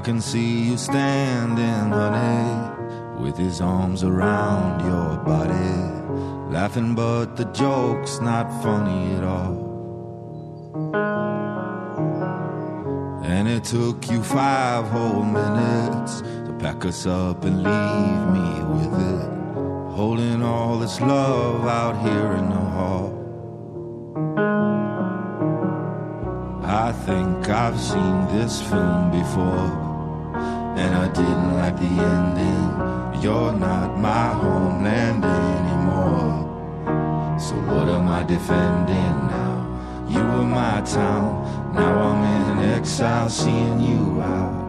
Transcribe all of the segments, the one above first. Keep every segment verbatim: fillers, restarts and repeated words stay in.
can see you standing, honey, with his arms around your body, laughing but the joke's not funny at all. And it took you five whole minutes to pack us up and leave me with it, holding all this love out here in the hall. I think I've seen this film before, and I didn't like the ending. You're not my homeland anymore, so what am I defending now? You were my town, now I'm in exile seeing you out.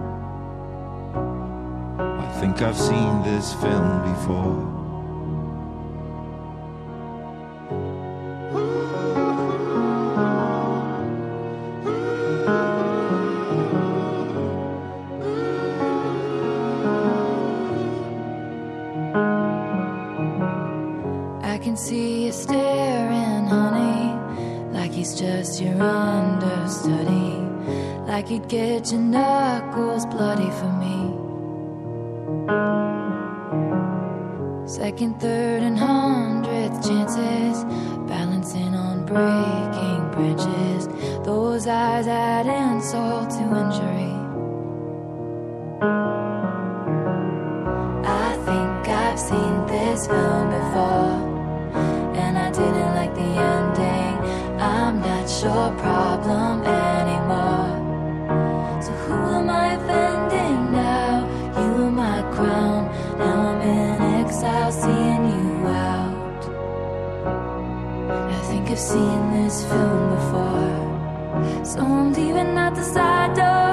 I think I've seen this film before. I can see you staring, honey, like he's just your understudy, like you'd get your knuckles bloody for me. Second, third, and hundredth chances, balancing on breaking branches. Those eyes add insult to injury. I think I've seen this film before, and I didn't like the ending. I'm not your problem anymore, so who am I offending now? You were my crown, now I'm in exile seeing you out. I think I've seen this film before, so I'm leaving out the side door.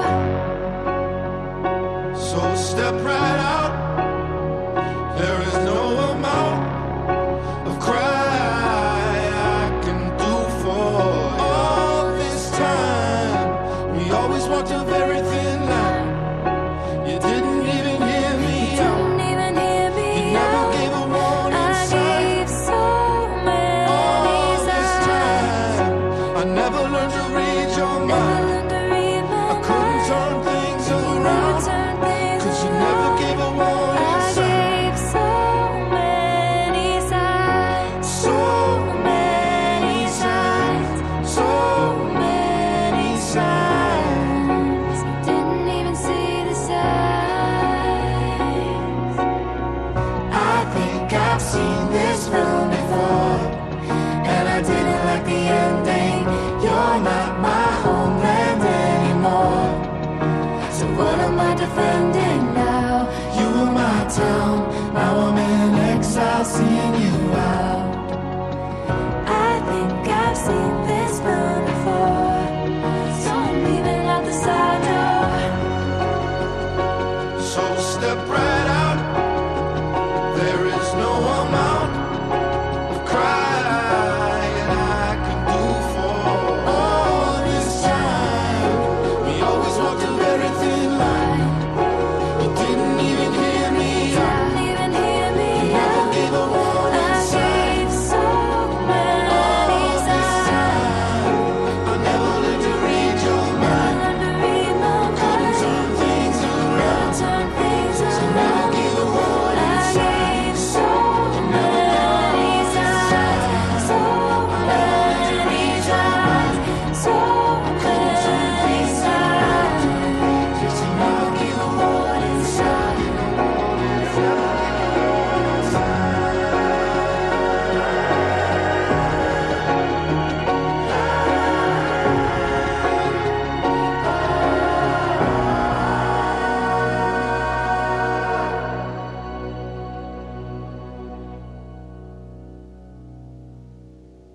So step right out, there is no amount of cry I can do for all this time. We always walked a very thin line. You didn't even hear me out. Didn't even hear me You never out. gave a warning I sign. gave so many All this signs. time, I never learned to read your Never mind. learned to read my I couldn't mind. turn things Never around, turned things cause you around. never gave a warning I sign. gave so many signs. So many signs, so many signs. Didn't even see the signs. I think I've seen this film before, and I didn't like the ending. You're not my homeland anymore, so what am I defending now? You were my town, now I'm in exile seeing you out. I think I've seen this film before, so I'm leaving out the side door. So step right